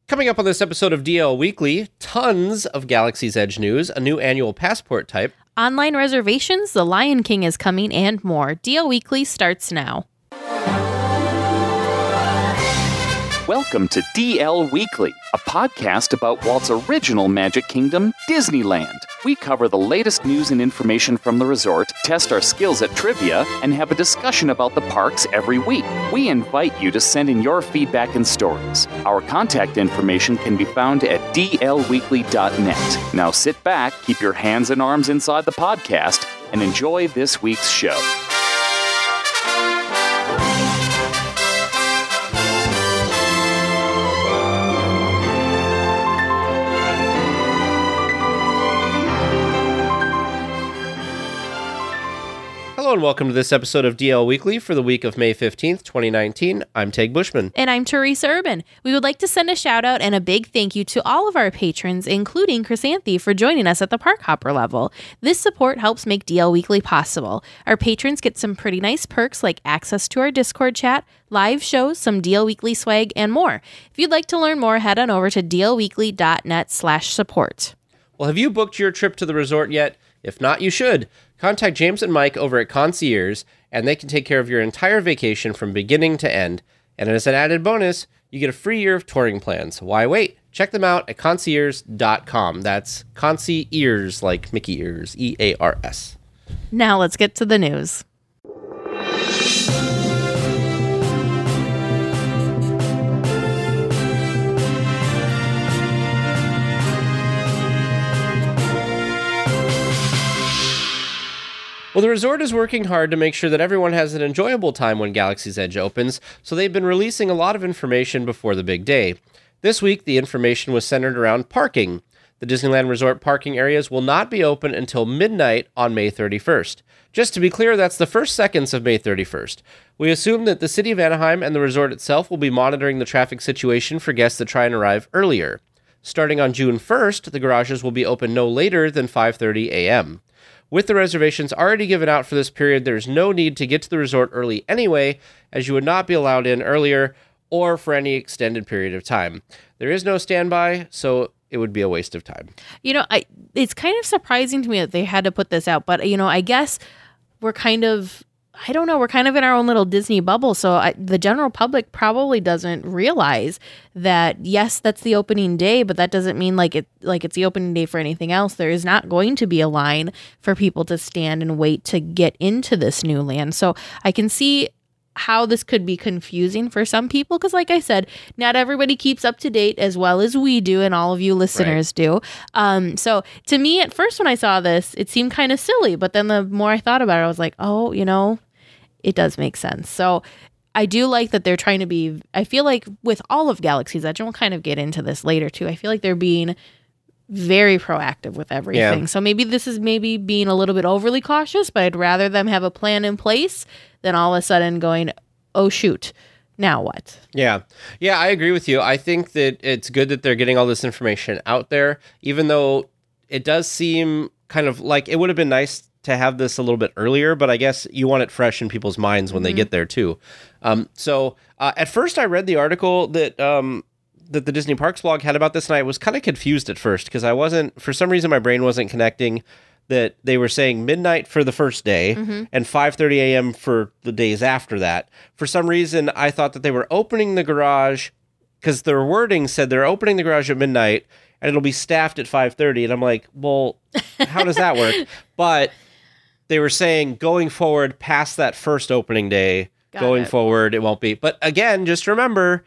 Coming up on this episode of DL Weekly, tons of Galaxy's Edge news, a new annual passport type, online reservations, The Lion King is coming, and more. DL Weekly starts now. Welcome to DL Weekly, a podcast about Walt's original Magic Kingdom, Disneyland. We cover the latest news and information from the resort, test our skills at trivia, and have a discussion about the parks every week. We invite you to send in your feedback and stories. Our contact information can be found at dlweekly.net. Now sit back, keep your hands and arms inside the podcast, and enjoy this week's show. Hello and welcome to this episode of DL Weekly for the week of May 15th, 2019. I'm Teg Bushman. And I'm Teresa Urban. We would like to send a shout out and a big thank you to all of our patrons, including Chrysanthi, for joining us at the Park Hopper level. This support helps make DL Weekly possible. Our patrons get some pretty nice perks like access to our Discord chat, live shows, some DL Weekly swag, and more. If you'd like to learn more, head on over to dlweekly.net/support. Well, have you booked your trip to the resort yet? If not, you should. Contact James and Mike over at Concierge, and they can take care of your entire vacation from beginning to end. And as an added bonus, you get a free year of touring plans. Why wait? Check them out at concierge.com. That's concierge, like Mickey ears, E-A-R-S. Now let's get to the news. Well, the resort is working hard to make sure that everyone has an enjoyable time when Galaxy's Edge opens, so they've been releasing a lot of information before the big day. This week, the information was centered around parking. The Disneyland Resort parking areas will not be open until midnight on May 31st. Just to be clear, that's the first seconds of May 31st. We assume that the city of Anaheim and the resort itself will be monitoring the traffic situation for guests that try and arrive earlier. Starting on June 1st, the garages will be open no later than 5:30 a.m. With the reservations already given out for this period, there's no need to get to the resort early anyway, as you would not be allowed in earlier or for any extended period of time. There is no standby, so it would be a waste of time. You know, it's kind of surprising to me that they had to put this out, but, you know, I guess we're kind of, I don't know, we're kind of in our own little Disney bubble, so the general public probably doesn't realize that, yes, that's the opening day, but that doesn't mean like it's the opening day for anything else. There is not going to be a line for people to stand and wait to get into this new land. So I can see how this could be confusing for some people, because like I said, not everybody keeps up to date as well as we do and all of you listeners do. So to me, at first when I saw this, it seemed kind of silly, but then the more I thought about it, I was like, oh, you know, it does make sense. So I do like that they're trying to be, I feel like with all of Galaxy's Edge, and we'll kind of get into this later too, I feel like they're being very proactive with everything. Yeah. So maybe this is being a little bit overly cautious, but I'd rather them have a plan in place than all of a sudden going, oh shoot, now what? Yeah, I agree with you. I think that it's good that they're getting all this information out there, even though it does seem kind of like it would have been nice to have this a little bit earlier, but I guess you want it fresh in people's minds when they get there too. So at first I read the article that that the Disney Parks blog had about this, and I was kind of confused at first because for some reason my brain wasn't connecting that they were saying midnight for the first day and 5:30 a.m. for the days after that. For some reason, I thought that they were opening the garage because their wording said they're opening the garage at midnight and it'll be staffed at 5:30. And I'm like, well, how does that work? But they were saying going forward past that first opening day, forward, it won't be. But again, just remember,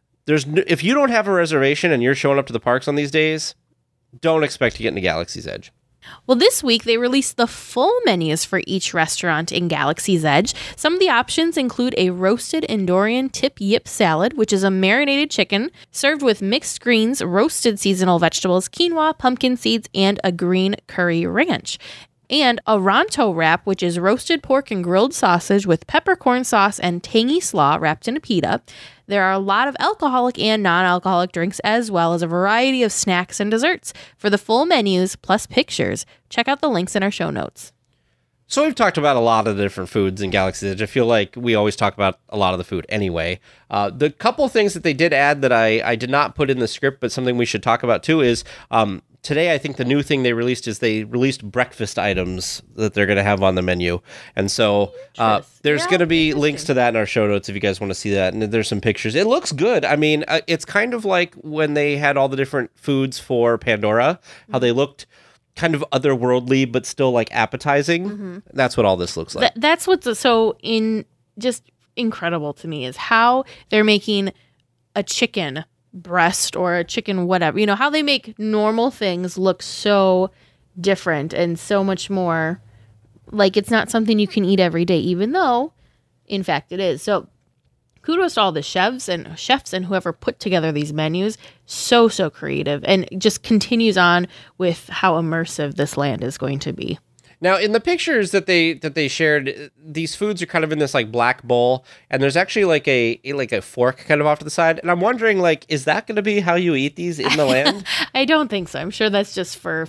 if you don't have a reservation and you're showing up to the parks on these days, don't expect to get into Galaxy's Edge. Well, this week they released the full menus for each restaurant in Galaxy's Edge. Some of the options include a roasted Endorian tip yip salad, which is a marinated chicken served with mixed greens, roasted seasonal vegetables, quinoa, pumpkin seeds, and a green curry ranch. And a Ronto wrap, which is roasted pork and grilled sausage with peppercorn sauce and tangy slaw wrapped in a pita. There are a lot of alcoholic and non-alcoholic drinks, as well as a variety of snacks and desserts. For the full menus plus pictures, check out the links in our show notes. So we've talked about a lot of the different foods in Galaxy's Edge. I feel like we always talk about a lot of the food anyway. The couple things that they did add that I did not put in the script, but something we should talk about too is today I think the new thing they released is they released breakfast items that they're going to have on the menu. And so there's going to be links to that in our show notes if you guys want to see that. And there's some pictures. It looks good. I mean, it's kind of like when they had all the different foods for Pandora, how they looked kind of otherworldly, but still like appetizing. Mm-hmm. That's what all this looks like. That's what's so just incredible to me is how they're making a chicken breast or a chicken whatever. You know, how they make normal things look so different and so much more like it's not something you can eat every day, even though, in fact, it is. So kudos to all the chefs and whoever put together these menus. So creative, and just continues on with how immersive this land is going to be. Now, in the pictures that they shared, these foods are kind of in this like black bowl, and there's actually like a fork kind of off to the side. And I'm wondering, like, is that going to be how you eat these in the land? I don't think so. I'm sure that's just for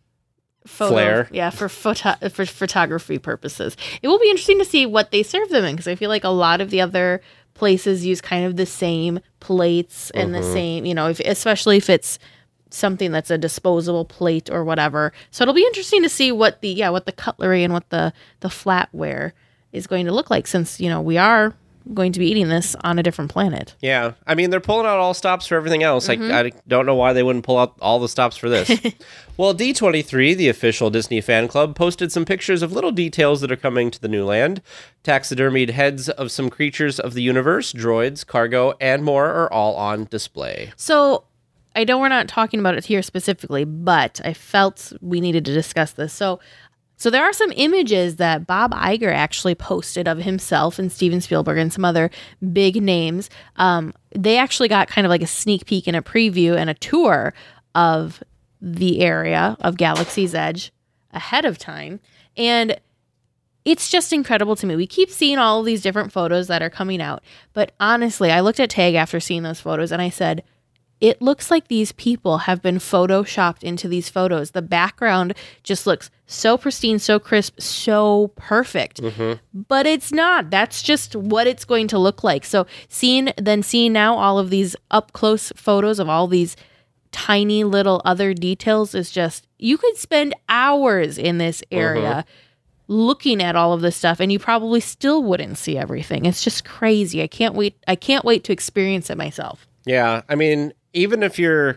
flair. Yeah, for photography purposes. It will be interesting to see what they serve them in, because I feel like a lot of the other places use kind of the same plates and the same, you know, especially if it's something that's a disposable plate or whatever. So it'll be interesting to see what the cutlery and what the flatware is going to look like, since, you know, we are going to be eating this on a different planet. Yeah. I mean, they're pulling out all stops for everything else. I don't know why they wouldn't pull out all the stops for this. Well, D23, the official Disney fan club, posted some pictures of little details that are coming to the new land. Taxidermied heads of some creatures of the universe, droids, cargo, and more are all on display. So I know we're not talking about it here specifically, but I felt we needed to discuss this. So there are some images that Bob Iger actually posted of himself and Steven Spielberg and some other big names. They actually got kind of like a sneak peek and a preview and a tour of the area of Galaxy's Edge ahead of time. And it's just incredible to me. We keep seeing all of these different photos that are coming out. But honestly, I looked at Tag after seeing those photos and I said, it looks like these people have been photoshopped into these photos. The background just looks so pristine, so crisp, so perfect. But it's not. That's just what it's going to look like. So seeing now all of these up close photos of all these tiny little other details is just, you could spend hours in this area looking at all of this stuff and you probably still wouldn't see everything. It's just crazy. I can't wait to experience it myself. Yeah. I mean, even if you're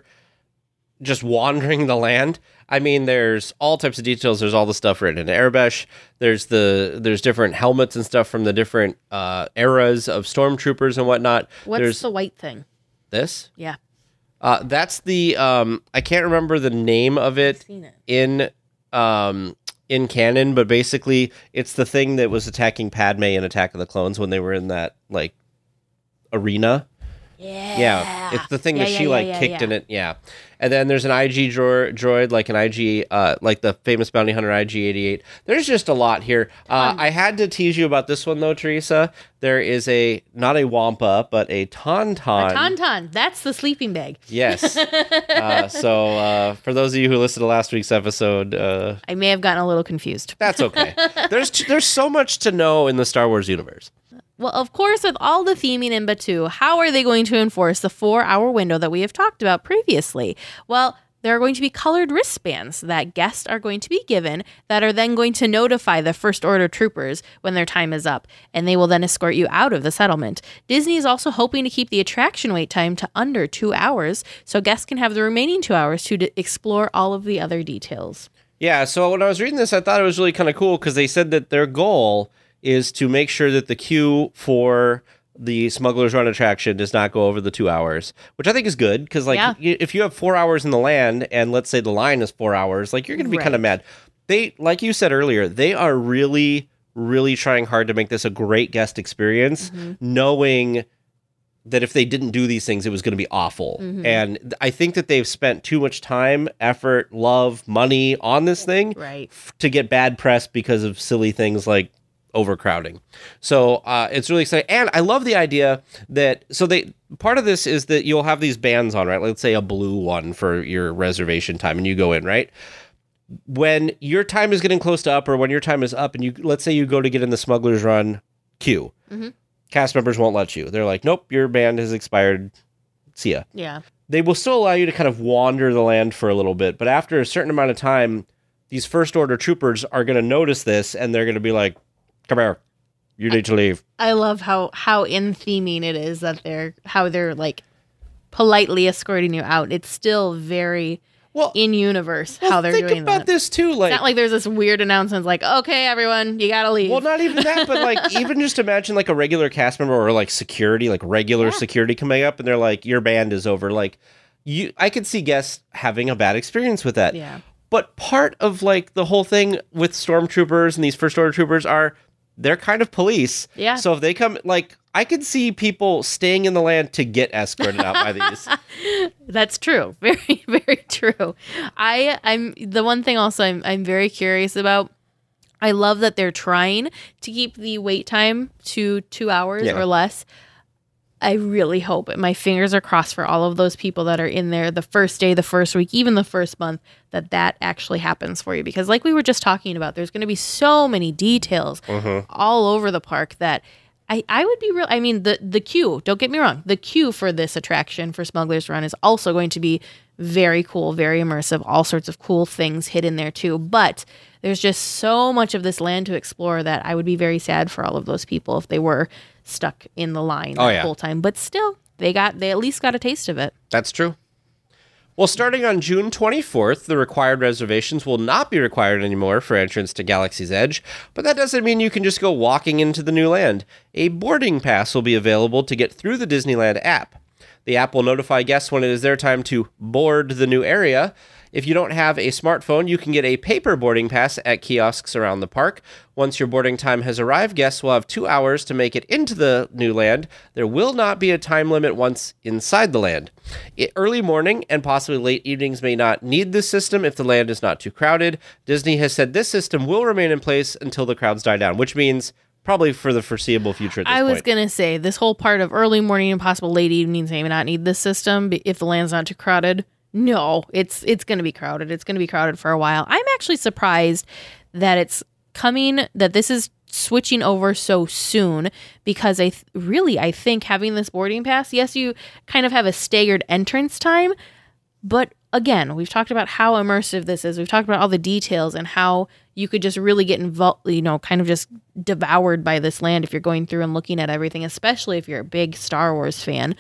just wandering the land, I mean, there's all types of details. There's all the stuff written in Aurebesh. There's different helmets and stuff from the different eras of stormtroopers and whatnot. What's the white thing? This? Yeah. That's the I can't remember the name of it, I've seen it in canon, but basically it's the thing that was attacking Padme in Attack of the Clones when they were in that like arena. Yeah, it's the thing that she kicked in it. Yeah, and then there's an IG droid, like an IG, like the famous bounty hunter IG-88. There's just a lot here. I had to tease you about this one though, Teresa. There is not a Wampa, but a Tauntaun. A Tauntaun. That's the sleeping bag. Yes. So for those of you who listened to last week's episode, I may have gotten a little confused. That's okay. There's so much to know in the Star Wars universe. Well, of course, with all the theming in Batuu, how are they going to enforce the 4-hour window that we have talked about previously? Well, there are going to be colored wristbands that guests are going to be given that are then going to notify the First Order troopers when their time is up, and they will then escort you out of the settlement. Disney is also hoping to keep the attraction wait time to under 2 hours, so guests can have the remaining 2 hours to explore all of the other details. Yeah, so when I was reading this, I thought it was really kind of cool because they said that their goal is to make sure that the queue for the Smuggler's Run attraction does not go over the 2 hours, which I think is good because, like, if you have 4 hours in the land and let's say the line is 4 hours, like, you're going to be kind of mad. They, like you said earlier, they are really, really trying hard to make this a great guest experience, knowing that if they didn't do these things, it was going to be awful. And I think that they've spent too much time, effort, love, money on this thing to get bad press because of silly things like overcrowding. So it's really exciting. And I love the idea that, part of this is that you'll have these bands on, right? Let's say a blue one for your reservation time and you go in, right? when your time is getting close to up, or when your time is up, and let's say you go to get in the Smuggler's Run queue, cast members won't let you. They're like, nope, your band has expired. See ya. Yeah. They will still allow you to kind of wander the land for a little bit, but after a certain amount of time, these first order troopers are going to notice this, and they're going to be like, come here, you need to leave. I love how in theming it is that they're like politely escorting you out. It's still very in universe how they're doing that. Think about this too. Like, it's not like there's this weird announcement like, okay, everyone, you gotta leave. Well, not even that, but like even just imagine like a regular cast member or like security, like regular security coming up, and they're like, your band is over. Like, I could see guests having a bad experience with that. Yeah. But part of like the whole thing with stormtroopers and these first order troopers they're kind of police. Yeah. So if they come, like, I could see people staying in the land to get escorted out by these. That's true. Very, very true. I'm the one thing also I'm very curious about. I love that they're trying to keep the wait time to 2 hours or less. I really hope, and my fingers are crossed for all of those people that are in there the first day, the first week, even the first month, that actually happens for you. Because like we were just talking about, there's going to be so many details all over the park that I would be real. I mean, the queue, don't get me wrong, the queue for this attraction for Smuggler's Run is also going to be very cool, very immersive, all sorts of cool things hidden there too. But there's just so much of this land to explore that I would be very sad for all of those people if they were stuck in the line the whole time. But still, they at least got a taste of it. That's true. Well, starting on June 24th, the required reservations will not be required anymore for entrance to Galaxy's Edge, but that doesn't mean you can just go walking into the new land. A boarding pass will be available to get through the Disneyland app. The app will notify guests when it is their time to board the new area. If you don't have a smartphone, you can get a paper boarding pass at kiosks around the park. Once your boarding time has arrived, guests will have 2 hours to make it into the new land. There will not be a time limit once inside the land. Early morning and possibly late evenings may not need this system if the land is not too crowded. Disney has said this system will remain in place until the crowds die down, which means probably for the foreseeable future at this point. I was going to say, this whole part of early morning and possible late evenings may not need this system if the land's not too crowded. No, it's going to be crowded. It's going to be crowded for a while. I'm actually surprised that it's coming, that this is switching over so soon, because I think having this boarding pass, yes, you kind of have a staggered entrance time, but again, we've talked about how immersive this is. We've talked about all the details and how you could just really get involved, kind of just devoured by this land if you're going through and looking at everything, especially if you're a big Star Wars fan.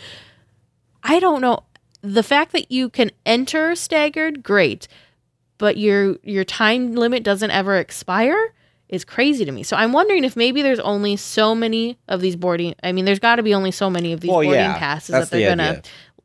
I don't know. The fact that you can enter staggered, great, but your time limit doesn't ever expire is crazy to me. So I'm wondering if maybe there's only so many of these boarding. I mean, there's got to be only so many of these boarding passes that they're gonna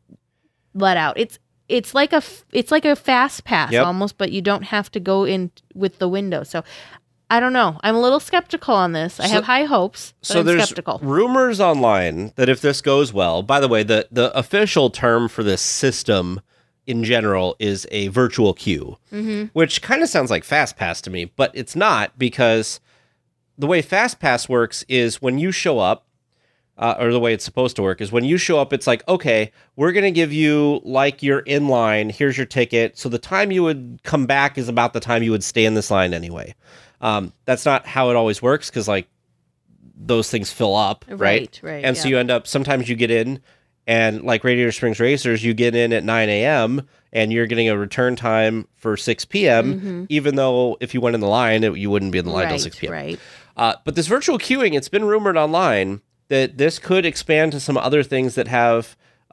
let out. It's like a fast pass almost, but you don't have to go in with the window. So I don't know. I'm a little skeptical on this. I have high hopes, but I'm skeptical. Rumors online that if this goes well, by the way, the official term for this system in general is a virtual queue, which kind of sounds like FastPass to me, but it's not, because the way FastPass works is when you show up, or the way it's supposed to work is when you show up, it's like, okay, we're going to give you, like, you're in line, here's your ticket. So the time you would come back is about the time you would stay in this line anyway. That's not how it always works, because like those things fill up, right? And so you end up, sometimes you get in, and like Radiator Springs Racers, you get in at 9 a.m. and you're getting a return time for 6 p.m., even though if you went in the line, you wouldn't be in the line till 6 p.m. Right. But this virtual queuing, it's been rumored online that this could expand to some other things that have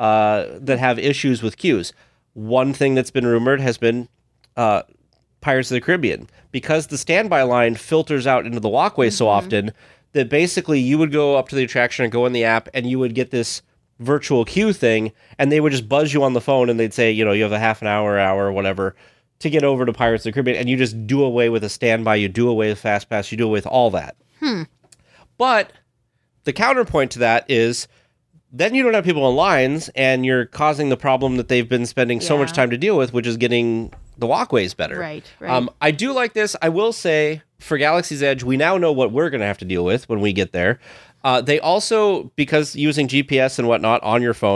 issues with queues. One thing that's been rumored has been Pirates of the Caribbean, because the standby line filters out into the walkway so often that basically you would go up to the attraction and go in the app and you would get this virtual queue thing, and they would just buzz you on the phone and they'd say, you have a half an hour, or whatever to get over to Pirates of the Caribbean, and you just do away with a standby, you do away with FastPass, you do away with all that. But the counterpoint to that is then you don't have people in lines, and you're causing the problem that they've been spending so much time to deal with, which is getting the walkways better. Right. I do like this. I will say, for Galaxy's Edge, we now know what we're going to have to deal with when we get there. They also, because using GPS and whatnot on your phone,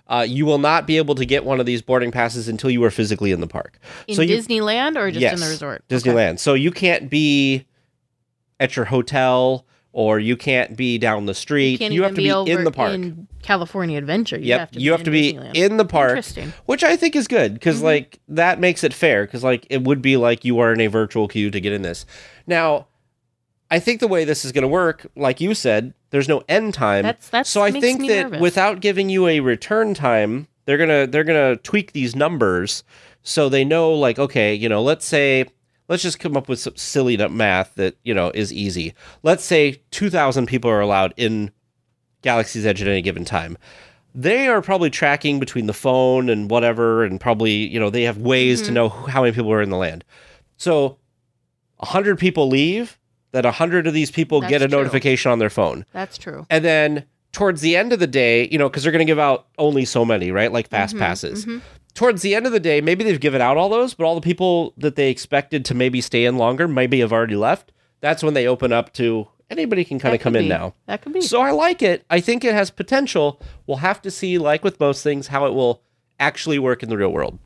you will not be able to get one of these boarding passes until you are physically in the park. In Disneyland or just in the resort? Disneyland. Okay. So you can't be at your hotel or you can't be down the street. You have to be in the park. In California Adventure. You have to be in the park, which I think is good because like that makes it fair because like it would be like you are in a virtual queue to get in this. Now, I think the way this is going to work, like you said, there's no end time. That's so I think that nervous. Without giving you a return time, they're gonna tweak these numbers so they know like, okay, let's just come up with some silly math that, is easy. Let's say 2,000 people are allowed in Galaxy's Edge at any given time. They are probably tracking between the phone and whatever, and probably, they have ways to know how many people are in the land. So 100 people leave, that 100 of these people get a notification on their phone. That's true. And then towards the end of the day, because they're going to give out only so many, right? Like fast passes. Towards the end of the day, maybe they've given out all those, but all the people that they expected to maybe stay in longer maybe have already left. That's when they open up to anybody can kind of come in now. That could be. So I like it. I think it has potential. We'll have to see, like with most things, how it will actually work in the real world.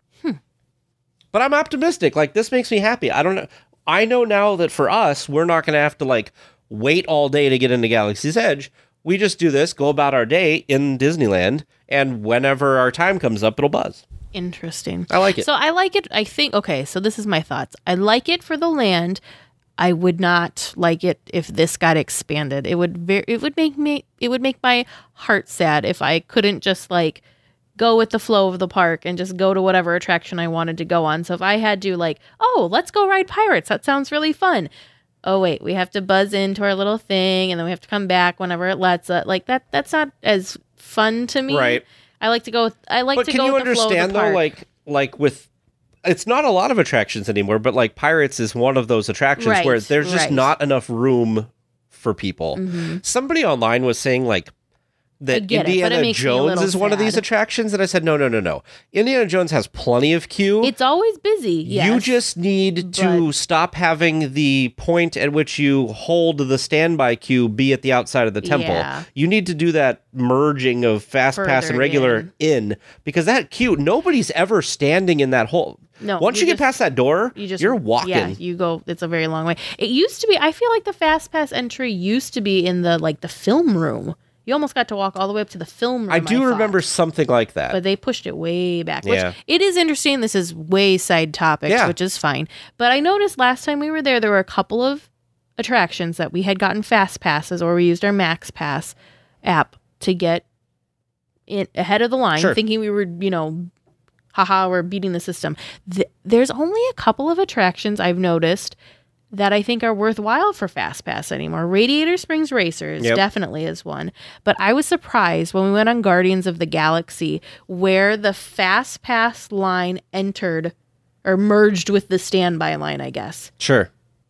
But I'm optimistic. Like, this makes me happy. I don't know. I know now that for us, we're not going to have to like wait all day to get into Galaxy's Edge. We just do this, go about our day in Disneyland, and whenever our time comes up, it'll buzz. Interesting. I like it. So I like it. I think, okay, so this is my thoughts. I like it for the land. I would not like it if this got expanded. It would make my heart sad if I couldn't just like go with the flow of the park and just go to whatever attraction I wanted to go on. So if I had to like, oh, let's go ride Pirates. That sounds really fun. Oh, wait, we have to buzz into our little thing and then we have to come back whenever it lets us. Like that's not as fun to me. Right. I like to go with the flow of the park. But can you understand though, like with, it's not a lot of attractions anymore, but like Pirates is one of those attractions where there's just not enough room for people. Somebody online was saying like, that Indiana Jones is one of these attractions, and I said, no. Indiana Jones has plenty of queue. It's always busy, yes. You just need to stop having the point at which you hold the standby queue be at the outside of the temple. Yeah. You need to do that merging of Fast Pass and regular in, because that queue, nobody's ever standing in that hole. No, once you get past that door, you're walking. Yeah, you go. It's a very long way. It used to be, I feel like the Fast Pass entry used to be in the film room. You almost got to walk all the way up to the film room. I do remember something like that. But they pushed it way back. Which it is interesting. This is way side topics, which is fine. But I noticed last time we were there were a couple of attractions that we had gotten fast passes, or we used our Max Pass app to get in ahead of the line, thinking we were, we're beating the system. There's only a couple of attractions I've noticed that I think are worthwhile for Fast Pass anymore. Radiator Springs Racers definitely is one. But I was surprised when we went on Guardians of the Galaxy where the Fast Pass line entered or merged with the standby line, I guess. Sure.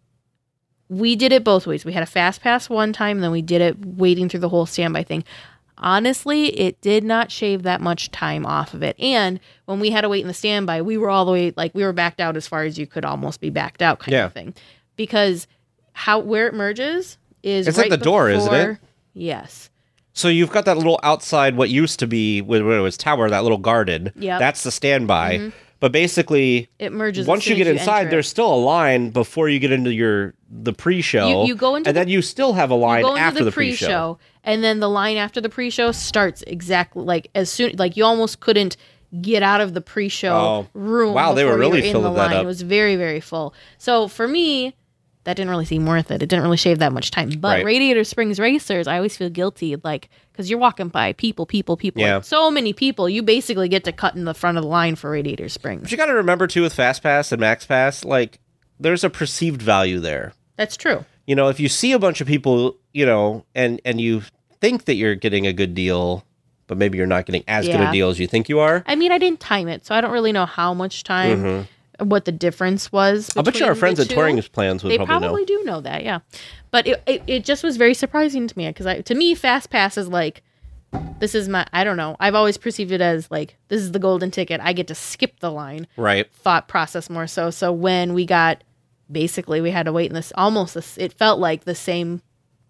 We did it both ways. We had a Fast Pass one time, and then we did it waiting through the whole standby thing. Honestly, it did not shave that much time off of it. And when we had to wait in the standby, we were all the way, we were backed out as far as you could almost be backed out kind of thing. Because where it merges is it's right at the door, isn't it? Yes. So you've got that little outside, what used to be when it was tower, that little garden. Yeah. That's the standby. But basically, it merges. Once you get inside, there's still a line before you get into the pre-show. You go into then you still have a line after the pre-show. And then the line after the pre-show starts exactly as soon you almost couldn't get out of the pre-show room. Wow, they were really filling that up. It was very, very full. So for me, that didn't really seem worth it. It didn't really shave that much time. But Radiator Springs Racers, I always feel guilty, because you're walking by people. Yeah. So many people, you basically get to cut in the front of the line for Radiator Springs. But you got to remember, too, with Fast Pass and Max Pass, there's a perceived value there. That's true. If you see a bunch of people, and you think that you're getting a good deal, but maybe you're not getting as good a deal as you think you are. I mean, I didn't time it, so I don't really know how much time, what the difference was. I bet you our friends at Touring Plans would probably know. They probably do know that, yeah. But it just was very surprising to me, because to me, Fast Pass is this is I don't know. I've always perceived it as this is the golden ticket. I get to skip the line. Right. Thought process more so. So when we got, basically we had to wait in it felt like the same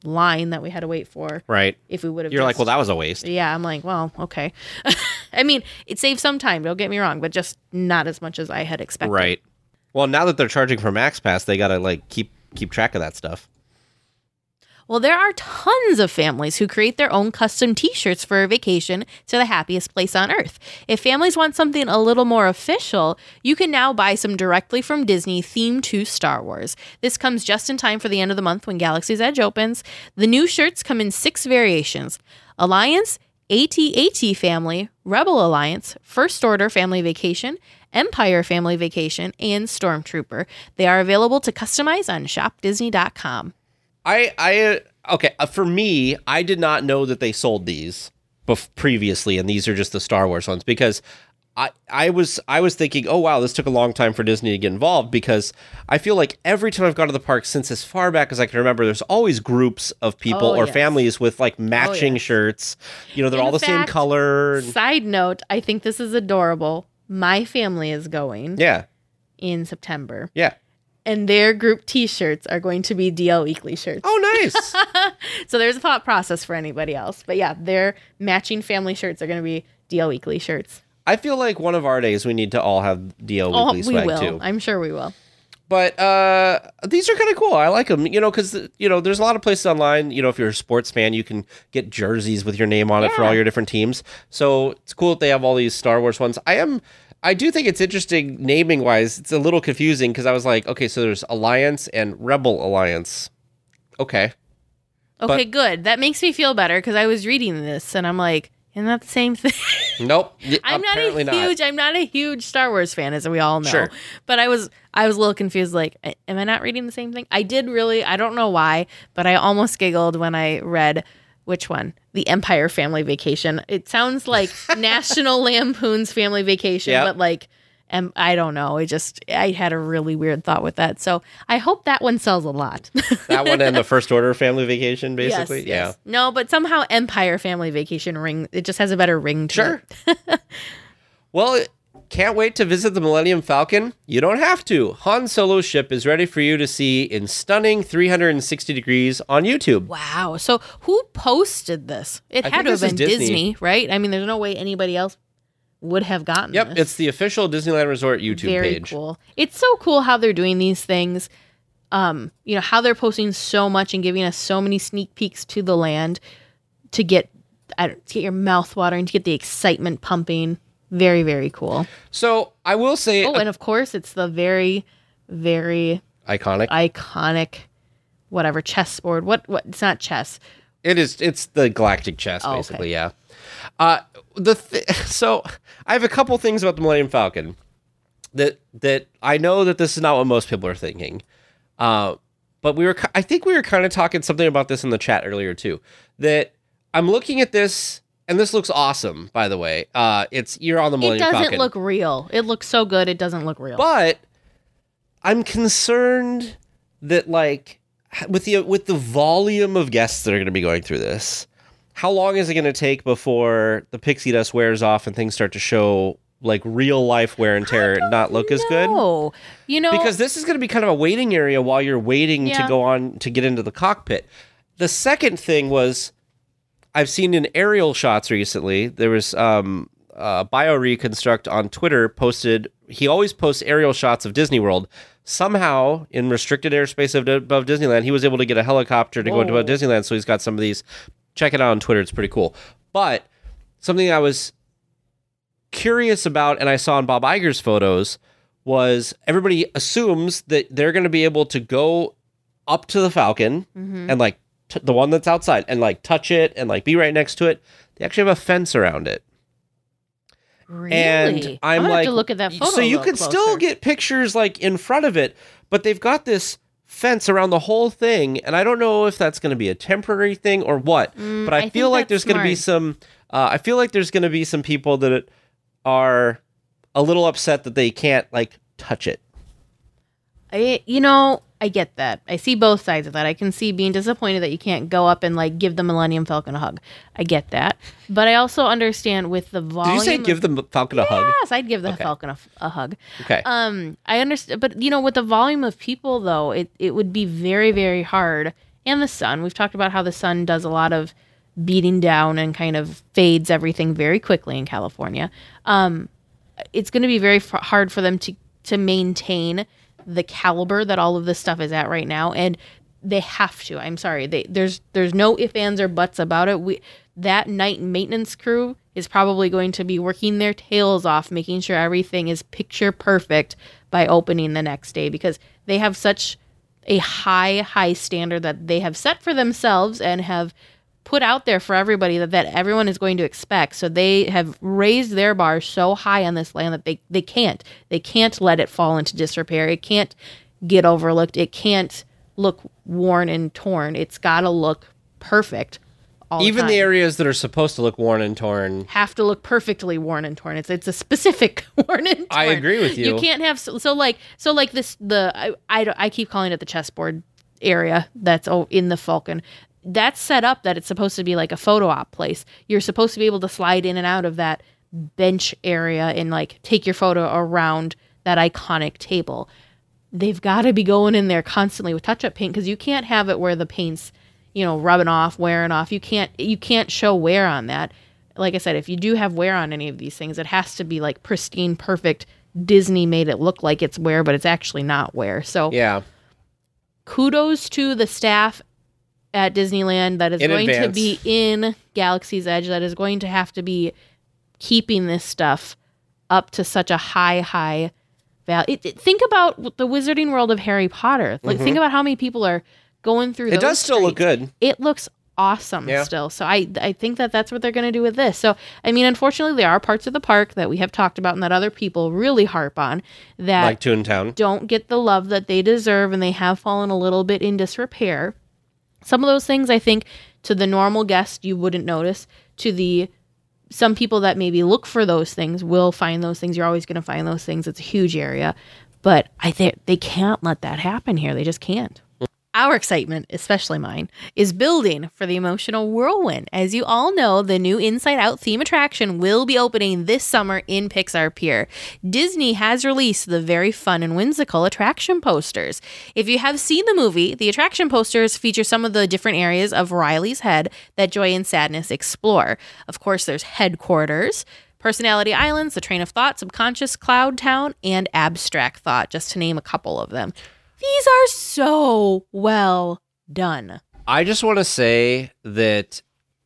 line that we had to wait for. Right. If we would have, You're like, well, that was a waste. Yeah, I'm like, well, okay. I mean, it saved some time. Don't get me wrong, but just not as much as I had expected. Right. Well, now that they're charging for Max Pass, they gotta like keep track of that stuff. Well, there are tons of families who create their own custom t-shirts for a vacation to the happiest place on earth. If families want something a little more official, you can now buy some directly from Disney themed to Star Wars. This comes just in time for the end of the month when Galaxy's Edge opens. The new shirts come in 6 variations: Alliance, AT-AT Family, Rebel Alliance, First Order Family Vacation, Empire Family Vacation, and Stormtrooper. They are available to customize on shopdisney.com. Okay, for me, I did not know that they sold these previously, and these are just the Star Wars ones, because I was thinking, oh wow, this took a long time for Disney to get involved, because I feel like every time I've gone to the park since as far back as I can remember, there's always groups of people or families with like matching shirts. You know, they're all the same color. Side note, I think this is adorable. My family is going. Yeah. In September. Yeah. And their group t-shirts are going to be DL Weekly shirts. Oh, nice. So there's a thought process for anybody else. But yeah, their matching family shirts are going to be DL Weekly shirts. I feel like one of our days we need to all have DL Weekly swag, we will. too. I'm sure we will. But these are kind of cool. I like them, you know, because, you know, there's a lot of places online. You know, if you're a sports fan, you can get jerseys with your name on it for all your different teams. So it's cool that they have all these Star Wars ones. I do think it's interesting naming wise. It's a little confusing because I was like, okay, so there's Alliance and Rebel Alliance. Okay, good. That makes me feel better because I was reading this and I'm like, isn't that the same thing? Nope. I'm not a huge Star Wars fan, as we all know. Sure. But I was a little confused. Like, am I not reading the same thing? I don't know why, but I almost giggled when I read. Which one? The Empire Family Vacation. It sounds like National Lampoon's Family Vacation, but like, I don't know. I had a really weird thought with that. So I hope that one sells a lot. That one and the First Order Family Vacation, basically? Yes. No, but somehow Empire Family Vacation it just has a better ring to it. Well, can't wait to visit the Millennium Falcon? You don't have to. Han Solo's ship is ready for you to see in stunning 360 degrees on YouTube. Wow. So who posted this? It had to have been Disney, right? I mean, there's no way anybody else would have gotten this. Yep, it's the official Disneyland Resort YouTube page. Very cool. It's so cool how they're doing these things. You know, how they're posting so much and giving us so many sneak peeks to the land to get your mouth watering, to get the excitement pumping. Very, very cool. So I will say... and of course, it's the very, very... Iconic, whatever, chessboard. What? It's not chess. It's the galactic chess, basically, yeah. So I have a couple things about the Millennium Falcon that I know that this is not what most people are thinking. But I think we were kind of talking something about this in the chat earlier, too. That I'm looking at this... And this looks awesome, by the way. You're on the Millennium Falcon. It doesn't look real. It looks so good, it doesn't look real. But I'm concerned that, like, with the volume of guests that are going to be going through this, how long is it going to take before the pixie dust wears off and things start to show, like, real life wear and tear and not look as good? You know, because this is going to be kind of a waiting area while you're waiting to go on to get into the cockpit. The second thing was... I've seen in aerial shots recently, there was BioReconstruct on Twitter posted, he always posts aerial shots of Disney World. Somehow, in restricted airspace above Disneyland, he was able to get a helicopter to go into Disneyland, so he's got some of these. Check it out on Twitter, it's pretty cool. But something I was curious about, and I saw in Bob Iger's photos, was everybody assumes that they're going to be able to go up to the Falcon and like, the one that's outside and like touch it and like be right next to it. They actually have a fence around it. Really? And I'm gonna like, have to look at that photo. So you can still get pictures like in front of it, but they've got this fence around the whole thing. And I don't know if that's going to be a temporary thing or what, but I feel like there's going to be some, I feel like there's going to be some people that are a little upset that they can't like touch it. I get that. I see both sides of that. I can see being disappointed that you can't go up and like give the Millennium Falcon a hug. I get that. But I also understand with the volume. Did you say give the Falcon a hug? Yes, I'd give the Falcon a hug. Okay. I understand. But, with the volume of people, though, it would be very, very hard and the sun. We've talked about how the sun does a lot of beating down and kind of fades everything very quickly in California. It's going to be very hard for them to maintain the caliber that all of this stuff is at right now, and they have to. I'm sorry. There's no ifs, ands, or buts about it. That night maintenance crew is probably going to be working their tails off, making sure everything is picture perfect by opening the next day, because they have such a high standard that they have set for themselves and have put out there for everybody that everyone is going to expect. So they have raised their bar so high on this land that they can't let it fall into disrepair. It can't get overlooked. It can't look worn and torn. It's got to look perfect all the Even time. the areas that are supposed to look worn and torn have to look perfectly worn and torn. It's a specific worn and torn. I agree with you. You can't have so like this I keep calling it the chessboard area that's in the Falcon. That's set up that it's supposed to be like a photo op place. You're supposed to be able to slide in and out of that bench area and like take your photo around that iconic table. They've got to be going in there constantly with touch-up paint, because you can't have it where the paint's, rubbing off, wearing off. You can't show wear on that. Like I said, if you do have wear on any of these things, it has to be like pristine, perfect. Disney made it look like it's wear, but it's actually not wear. So Yeah. Kudos to the staff at Disneyland that is going to be in Galaxy's Edge, that is going to have to be keeping this stuff up to such a high value. Think about the Wizarding World of Harry Potter. Like, think about how many people are going through. It does still look good. It looks awesome still. So I think that's what they're going to do with this. So, I mean, unfortunately, there are parts of the park that we have talked about and that other people really harp on that, like Toontown, don't get the love that they deserve, and they have fallen a little bit in disrepair. Some of those things, I think, to the normal guest, you wouldn't notice. To some people that maybe look for those things will find those things. You're always going to find those things. It's a huge area. But I think they can't let that happen here. They just can't. Our excitement, especially mine, is building for the emotional whirlwind. As you all know, the new Inside Out theme attraction will be opening this summer in Pixar Pier. Disney has released the very fun and whimsical attraction posters. If you have seen the movie, the attraction posters feature some of the different areas of Riley's head that Joy and Sadness explore. Of course, there's Headquarters, Personality Islands, the Train of Thought, Subconscious Cloud Town, and Abstract Thought, just to name a couple of them. These are so well done. I just want to say that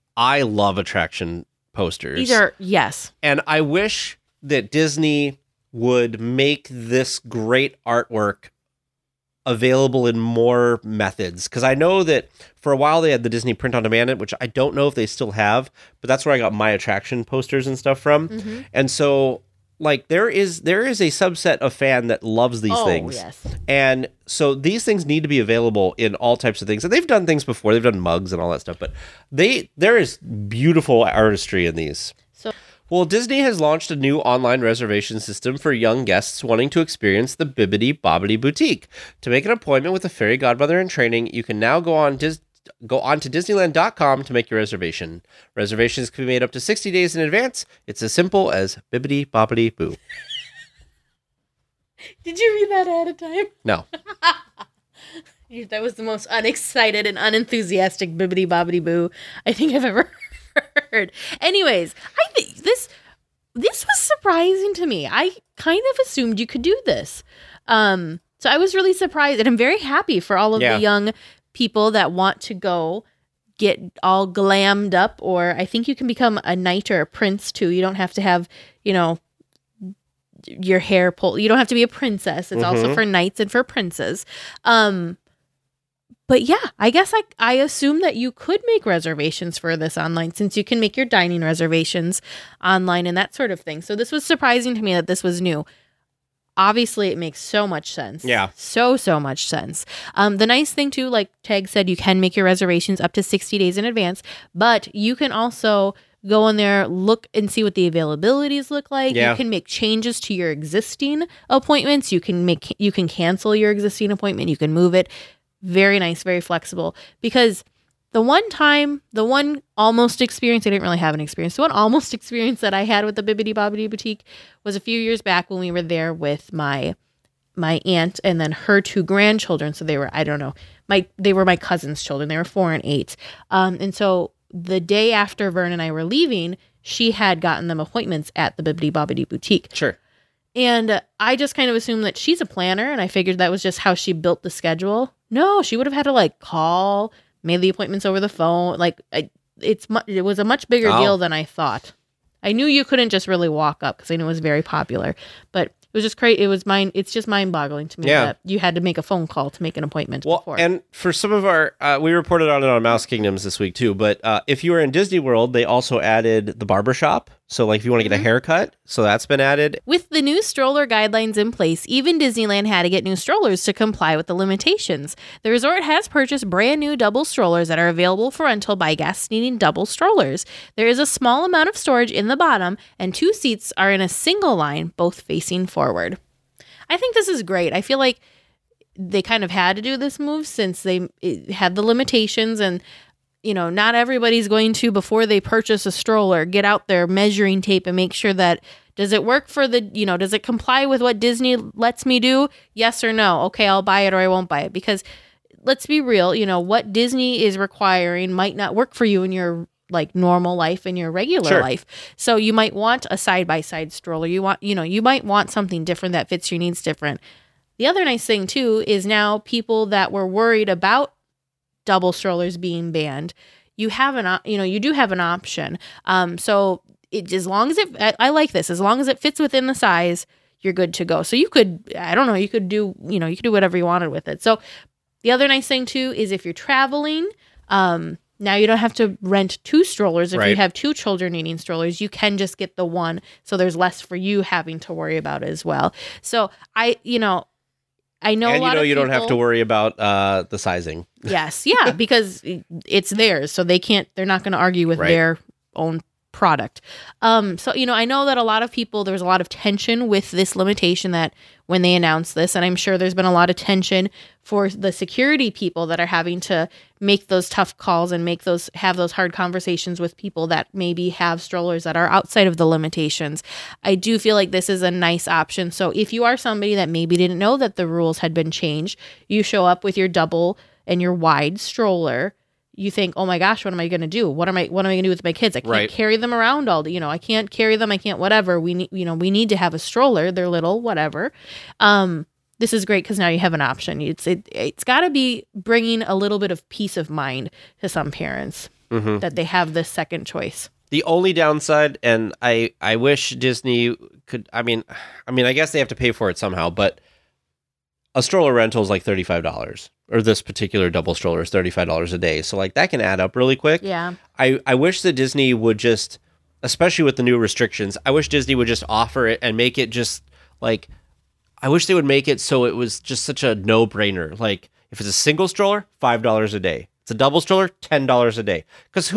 I love attraction posters. These are, yes. And I wish that Disney would make this great artwork available in more methods. Because I know that for a while they had the Disney print on demand, which I don't know if they still have, but that's where I got my attraction posters and stuff from. Mm-hmm. And so, like, there is a subset of fan that loves these things. Yes. And so these things need to be available in all types of things. And they've done things before. They've done mugs and all that stuff. But there is beautiful artistry in these. Well, Disney has launched a new online reservation system for young guests wanting to experience the Bibbidi Bobbidi Boutique. To make an appointment with a fairy godmother in training, you can now go on to Disneyland.com to make your reservation. Reservations can be made up to 60 days in advance. It's as simple as Bibbidi Bobbidi Boo. Did you read that ahead of time? No. That was the most unexcited and unenthusiastic Bibbidi Bobbidi Boo I think I've ever heard. Anyways, I think this was surprising to me. I kind of assumed you could do this. So I was really surprised, and I'm very happy for all of the young people that want to go get all glammed up, or I think you can become a knight or a prince too. You don't have to have, your hair pulled. You don't have to be a princess. It's also for knights and for princes. But yeah, I guess I assume that you could make reservations for this online, since you can make your dining reservations online and that sort of thing. So this was surprising to me that this was new. Obviously, it makes so much sense. Yeah. So much sense. The nice thing, too, like Tag said, you can make your reservations up to 60 days in advance, but you can also go in there, look and see what the availabilities look like. Yeah. You can make changes to your existing appointments. You can cancel your existing appointment. You can move it. Very nice, very flexible. Because the one almost experience, I didn't really have an experience. The one almost experience that I had with the Bibbidi Bobbidi Boutique was a few years back when we were there with my my aunt and then her 2 grandchildren. So they were, I don't know, they were my cousin's children. They were 4 and 8. And so the day after Vern and I were leaving, she had gotten them appointments at the Bibbidi Bobbidi Boutique. Sure. And I just kind of assumed that she's a planner, and I figured that was just how she built the schedule. No, she would have had to like call, made the appointments over the phone. Like it was a much bigger deal than I thought. I knew you couldn't just really walk up because I knew it was very popular, but it was just crazy. It's just mind-boggling to me that you had to make a phone call to make an appointment before. And for some of our, we reported on it on Mouse Kingdoms this week too, but if you were in Disney World, they also added the barbershop. So like if you want to get a haircut, so that's been added. With the new stroller guidelines in place, even Disneyland had to get new strollers to comply with the limitations. The resort has purchased brand new double strollers that are available for rental by guests needing double strollers. There is a small amount of storage in the bottom, and 2 seats are in a single line, both facing forward. I think this is great. I feel like they kind of had to do this move since they had the limitations, and you know, not everybody's going to, before they purchase a stroller, get out their measuring tape and make sure that, does it work for the, you know, does it comply with what Disney lets me do? Yes or no? Okay, I'll buy it or I won't buy it. Because let's be real, you know, what Disney is requiring might not work for you in your like normal life and your regular life. So you might want a side-by-side stroller. You might want something different that fits your needs different. The other nice thing too is now people that were worried about double strollers being banned, you do have an option. So as long as I like this, as long as it fits within the size, you're good to go. So you could do whatever you wanted with it. So the other nice thing too is if you're traveling, now you don't have to rent 2 strollers. If you have 2 children needing strollers, you can just get the one. So there's less for you having to worry about as well. So I know and a lot of you people don't have to worry about the sizing. Yes, yeah, because it's theirs, so they're not going to argue with their own product. So I know that a lot of people, there's a lot of tension with this limitation that when they announced this, and I'm sure there's been a lot of tension for the security people that are having to make those tough calls and have those hard conversations with people that maybe have strollers that are outside of the limitations. I do feel like this is a nice option. So if you are somebody that maybe didn't know that the rules had been changed, you show up with your double and your wide stroller. You think, oh my gosh, what am I going to do? What am I going to do with my kids? I can't carry them around all day. I can't carry them. I can't whatever. We need to have a stroller. They're little, whatever. This is great because now you have an option. It's got to be bringing a little bit of peace of mind to some parents that they have this second choice. The only downside, and I wish Disney could, I mean, I guess they have to pay for it somehow, but a stroller rental is like $35. Or this particular double stroller is $35 a day. So like that can add up really quick. Yeah. I wish that Disney would just, especially with the new restrictions, I wish Disney would just offer it and make it just like, I wish they would make it so it was just such a no-brainer. Like if it's a single stroller, $5 a day. It's a double stroller, $10 a day. Because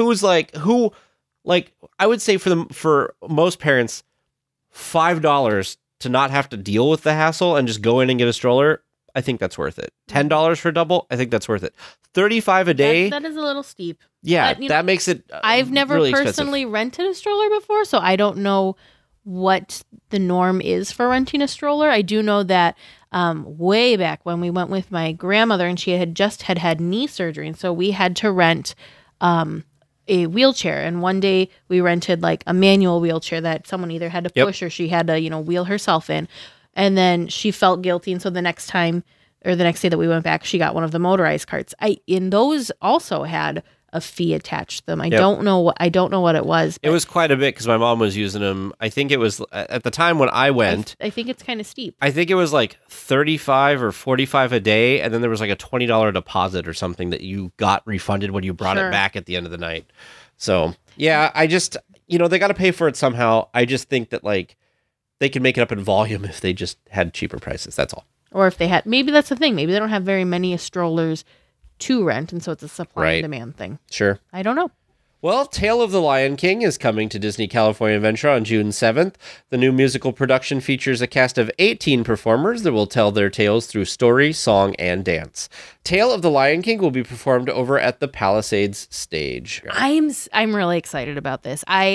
I would say for most parents, $5 to not have to deal with the hassle and just go in and get a stroller, I think that's worth it. $10 for a double, I think that's worth it. $35 a day. That is a little steep. Yeah, but, that makes it I've never really personally rented a stroller before, so I don't know what the norm is for renting a stroller. I do know that way back when we went with my grandmother and she had just had knee surgery, and so we had to rent a wheelchair. And one day we rented like a manual wheelchair that someone either had to push or she had to, wheel herself in. And then she felt guilty. And so the next day that we went back, she got one of the motorized carts. And those also had a fee attached to them. I don't know what it was. It was quite a bit because my mom was using them. I think it was at the time when I went. I think it's kind of steep. I think it was like $35 or $45 a day. And then there was like a $20 deposit or something that you got refunded when you brought it back at the end of the night. So yeah, I just, they got to pay for it somehow. I just think that like, they could make it up in volume if they just had cheaper prices. That's all. Or if they had, maybe that's the thing. Maybe they don't have very many strollers to rent, and so it's a supply and demand thing. Sure. I don't know. Well, Tale of the Lion King is coming to Disney California Adventure on June 7th. The new musical production features a cast of 18 performers that will tell their tales through story, song, and dance. Tale of the Lion King will be performed over at the Palisades stage. I'm really excited about this.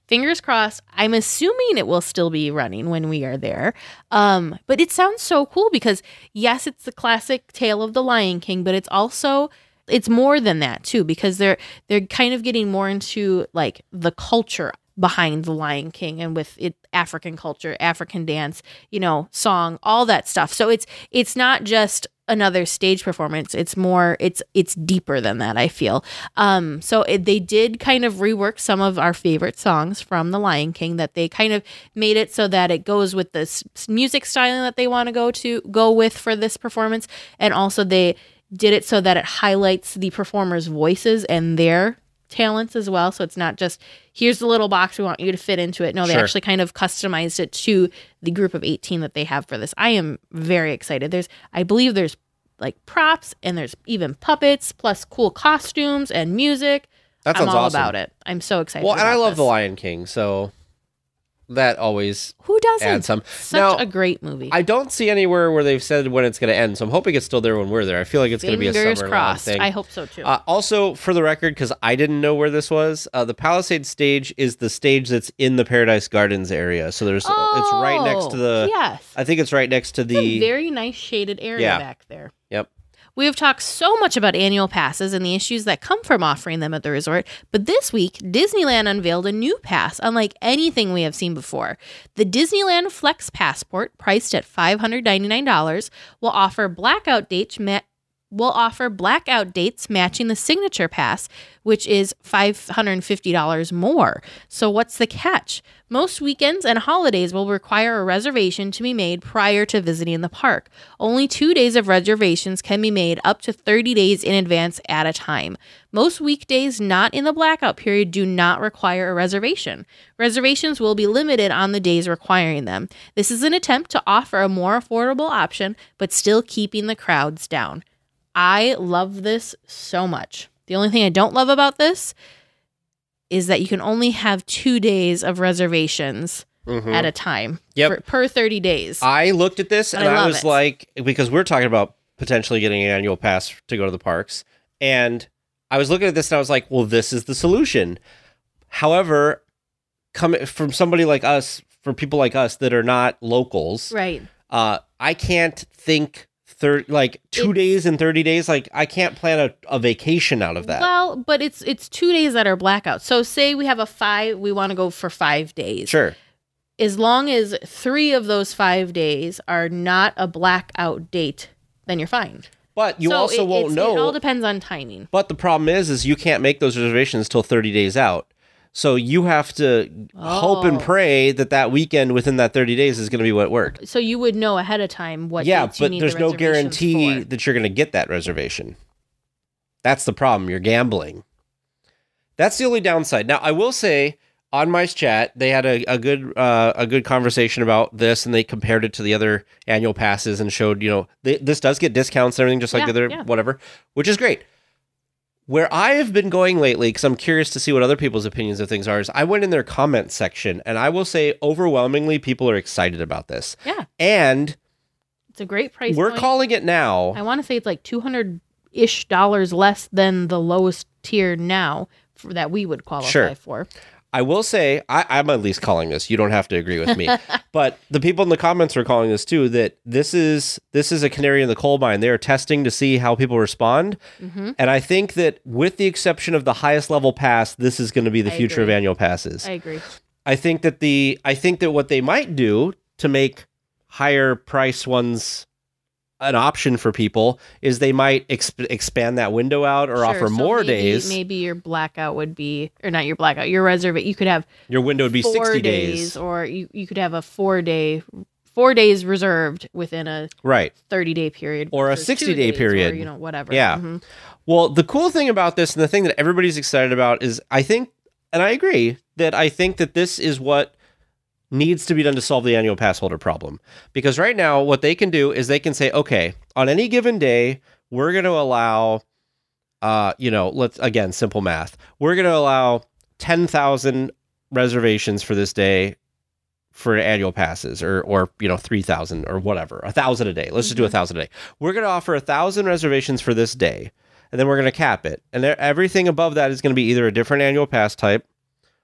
fingers crossed. I'm assuming it will still be running when we are there. But it sounds so cool because yes, it's the classic tale of the Lion King, but it's more than that too, because they're kind of getting more into like the culture behind the Lion King and with it, African culture, African dance, song, all that stuff. So it's not just another stage performance. It's more, it's deeper than that, I feel. They did kind of rework some of our favorite songs from the Lion King, that they kind of made it so that it goes with this music styling that they want to go with for this performance. And also they did it so that it highlights the performers' voices and their talents as well. So it's not just, here's the little box, we want you to fit into it. No, they actually kind of customized it to the group of 18 that they have for this. I am very excited. I believe there's like props and there's even puppets plus cool costumes and music. That sounds I'm all awesome. about it. I'm so excited. Well, and I love this. The Lion King, so that always Who doesn't? adds some. Such a great movie. I don't see anywhere where they've said when it's going to end, so I'm hoping it's still there when we're there. I feel like it's going to be a Fingers summer crossed. thing. I hope so too. Also, for the record, because I didn't know where this was, the Palisades stage is the stage that's in the Paradise Gardens area. So it's right next to the. Yes. I think it's right next to the. It's a very nice shaded area back there. Yep. We have talked so much about annual passes and the issues that come from offering them at the resort, but this week, Disneyland unveiled a new pass unlike anything we have seen before. The Disneyland Flex Passport, priced at $599, will offer blackout dates matching the Signature Pass, which is $550 more. So what's the catch? Most weekends and holidays will require a reservation to be made prior to visiting the park. Only 2 days of reservations can be made up to 30 days in advance at a time. Most weekdays not in the blackout period do not require a reservation. Reservations will be limited on the days requiring them. This is an attempt to offer a more affordable option, but still keeping the crowds down. I love this so much. The only thing I don't love about this is that you can only have 2 days of reservations at a time per 30 days. I looked at this and I was it. like, because we're talking about potentially getting an annual pass to go to the parks, and I was looking at this and I was like, well, this is the solution. However, coming from somebody like us, for people like us that are not locals, right? I can't think 2 days and 30 days. Like, I can't plan a vacation out of that. Well, but it's 2 days that are blackout. So say we have we want to go for 5 days. Sure. As long as 3 of those 5 days are not a blackout date, then you're fine. But you also won't know. It all depends on timing. But the problem is you can't make those reservations till 30 days out. So you have to hope and pray that weekend within that 30 days is going to be what works. So you would know ahead of time what dates you need there's the no reservations guarantee for. that you're going to get that reservation. That's the problem. You're gambling. That's the only downside. Now, I will say, on Mice Chat, they had a good conversation about this, and they compared it to the other annual passes and showed, this does get discounts and everything, just like the other whatever, which is great. Where I have been going lately, because I'm curious to see what other people's opinions of things are, is I went in their comment section, and I will say overwhelmingly people are excited about this. Yeah. And it's a great price we're point. calling it now. I want to say it's like $200-ish less than the lowest tier now that we would qualify for. I will say, I'm at least calling this. You don't have to agree with me. But the people in the comments are calling this too, that this is a canary in the coal mine. They're testing to see how people respond. Mm-hmm. And I think that with the exception of the highest level pass, this is going to be the future of annual passes. I agree. I think that what they might do to make higher price ones an option for people is they might expand that window out or offer more days. Maybe your blackout would be, or not your blackout, your reservation. You could have your window would be 60 days, or you could have a 4 days reserved within a 30-day period, or a 60-day period, or, whatever. Yeah. Mm-hmm. Well, the cool thing about this, and the thing that everybody's excited about, is I think, and I agree that this is what needs to be done to solve the annual pass holder problem. Because right now, what they can do is they can say, okay, on any given day, we're going to allow, simple math. We're going to allow 10,000 reservations for this day for annual passes, or 3,000 or whatever, 1,000 a day. Let's just do 1,000 a day. We're going to offer 1,000 reservations for this day, and then we're going to cap it. And everything above that is going to be either a different annual pass type,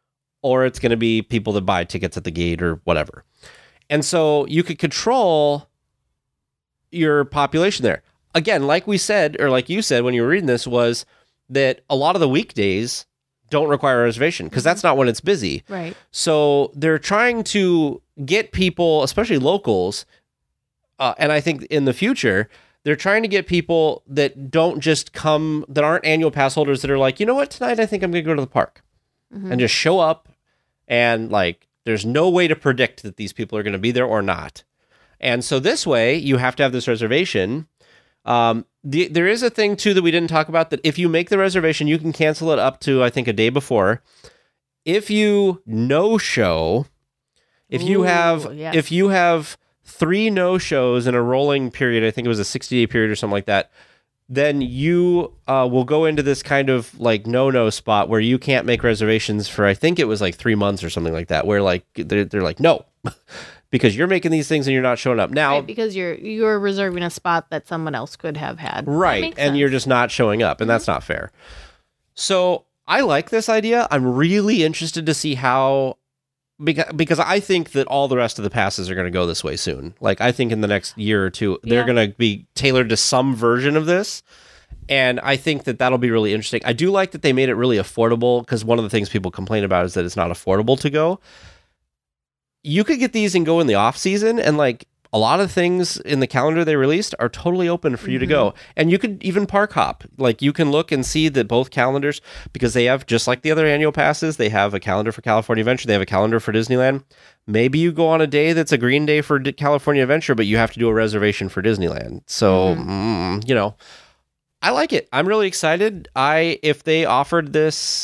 or it's going to be people that buy tickets at the gate or whatever. And so you could control your population there. Again, like we said, or like you said when you were reading this, was that a lot of the weekdays don't require a reservation because that's not when it's busy. Right. So they're trying to get people, especially locals, and I think in the future, they're trying to get people that don't just come, that aren't annual pass holders that are like, you know what, tonight I think I'm going to go to the park and just show up. And like, there's no way to predict that these people are going to be there or not. And so this way, you have to have this reservation. There is a thing too that we didn't talk about, that if you make the reservation, you can cancel it up to, I think, a day before. If you no-show, if you have 3 no-shows in a rolling period, I think it was a 60-day period or something like that, then you will go into this kind of like no-no spot where you can't make reservations for, I think it was like 3 months or something like that, where like they're like, no, because you're making these things and you're not showing up now. Right, because you're reserving a spot that someone else could have had. Right, and you're just not showing up, and that's not fair. So I like this idea. I'm really interested to see how, because I think that all the rest of the passes are going to go this way soon. Like, I think in the next year or two, they're going to be tailored to some version of this. And I think that that'll be really interesting. I do like that they made it really affordable, because one of the things people complain about is that it's not affordable to go. You could get these and go in the off season, and like a lot of things in the calendar they released are totally open for you to go. And you could even park hop. Like, you can look and see that both calendars, because they have, just like the other annual passes, they have a calendar for California Adventure, they have a calendar for Disneyland. Maybe you go on a day that's a green day for California Adventure, but you have to do a reservation for Disneyland. So, you know, I like it. I'm really excited. If they offered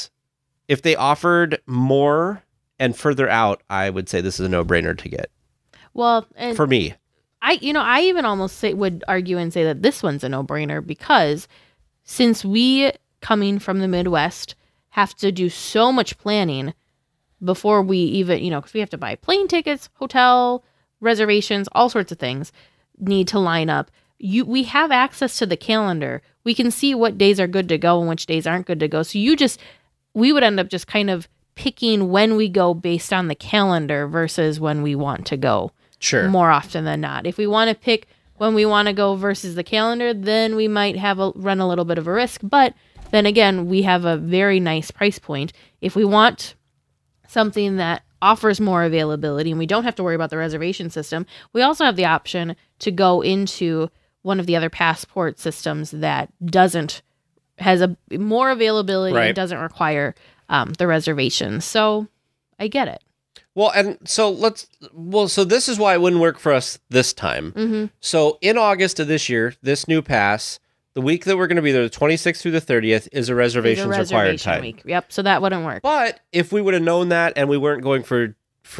more and further out, I would say this is a no-brainer to get. Well, and for me, I even almost would argue and say that this one's a no-brainer, because since we, coming from the Midwest, have to do so much planning before we even, because we have to buy plane tickets, hotel reservations, all sorts of things need to line up. We have access to the calendar. We can see what days are good to go and which days aren't good to go. So we would end up just kind of picking when we go based on the calendar versus when we want to go. Sure. More often than not. If we want to pick when we want to go versus the calendar, then we might run a little bit of a risk. But then again, we have a very nice price point. If we want something that offers more availability and we don't have to worry about the reservation system, we also have the option to go into one of the other passport systems that has a more availability and doesn't require the reservation. So I get it. Well, and so so this is why it wouldn't work for us this time. So in August of this year, this new pass, the week that we're going to be there, the 26th through the 30th, is a reservations required time. Week. Yep, so that wouldn't work. But if we would have known that and we weren't going for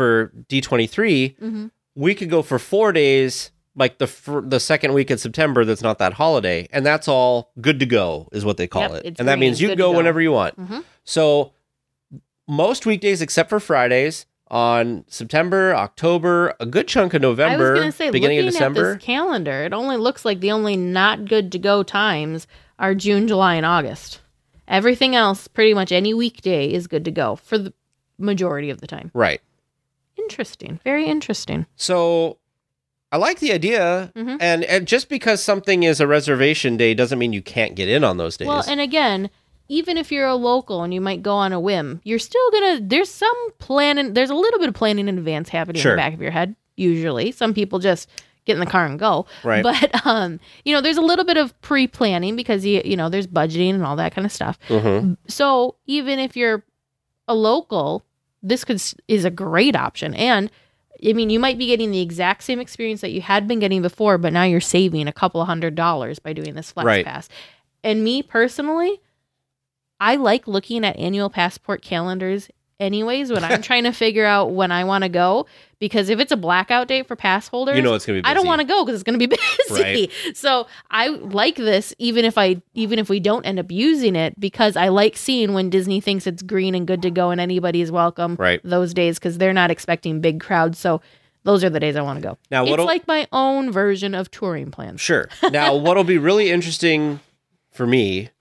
D23, we could go for 4 days, like the second week in September that's not that holiday, and that's all good to go, is what they call it. And that means you can go whenever you want. So most weekdays except for Fridays, on September, October, a good chunk of November, I was say, beginning of December. At this calendar, it only looks like the only not good to go times are June, July, and August. Everything else, pretty much any weekday, is good to go for the majority of the time. Right. Interesting. Very interesting. So I like the idea. And just because something is a reservation day doesn't mean you can't get in on those days. Well, and again, even if you're a local and you might go on a whim, you're still there's some planning, there's a little bit of planning in advance happening in the back of your head, usually. Some people just get in the car and go. Right. But, there's a little bit of pre-planning because, there's budgeting and all that kind of stuff. So even if you're a local, this is a great option. And, you might be getting the exact same experience that you had been getting before, but now you're saving a couple of $100s by doing this Flex Pass. And me personally, I like looking at annual passport calendars anyways when I'm trying to figure out when I want to go, because if it's a blackout date for pass holders, it's going to be busy. I don't want to go because it's going to be busy. Right. So I like this even if we don't end up using it, because I like seeing when Disney thinks it's green and good to go and anybody is welcome those days, because they're not expecting big crowds. So those are the days I want to go. Now, it's like my own version of touring plans. Sure. Now, what'll be really interesting for me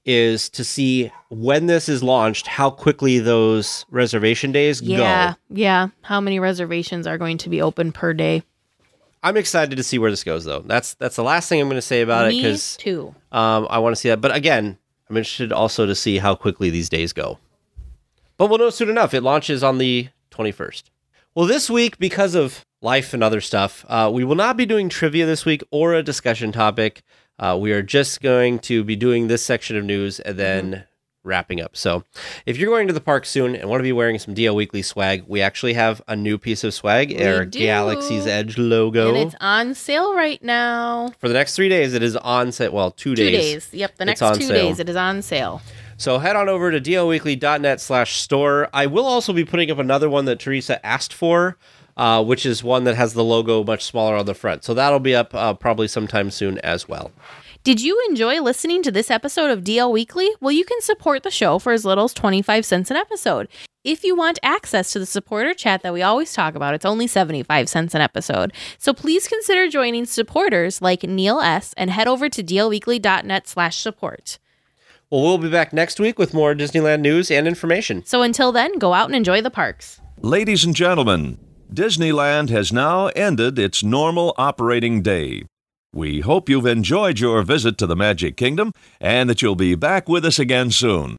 is to see when this is launched, how quickly those reservation days go. Yeah. How many reservations are going to be open per day? I'm excited to see where this goes, though. That's the last thing I'm going to say about it, because too. I want to see that. But again, I'm interested also to see how quickly these days go. But we'll know soon enough. It launches on the 21st. Well, this week, because of life and other stuff, we will not be doing trivia this week or a discussion topic. We are just going to be doing this section of news and then wrapping up. So if you're going to the park soon and want to be wearing some DL Weekly swag, we actually have a new piece of swag, our Galaxy's Edge logo. And it's on sale right now. For the next 3 days, it is on sale. Well, 2 days. 2 days. Yep, the next 2 days it is on sale. So head on over to dlweekly.net/store. I will also be putting up another one that Teresa asked for, which is one that has the logo much smaller on the front. So that'll be up probably sometime soon as well. Did you enjoy listening to this episode of DL Weekly? Well, you can support the show for as little as 25 cents an episode. If you want access to the supporter chat that we always talk about, it's only 75 cents an episode. So please consider joining supporters like Neil S. and head over to dlweekly.net/support. Well, we'll be back next week with more Disneyland news and information. So until then, go out and enjoy the parks. Ladies and gentlemen, Disneyland has now ended its normal operating day. We hope you've enjoyed your visit to the Magic Kingdom and that you'll be back with us again soon.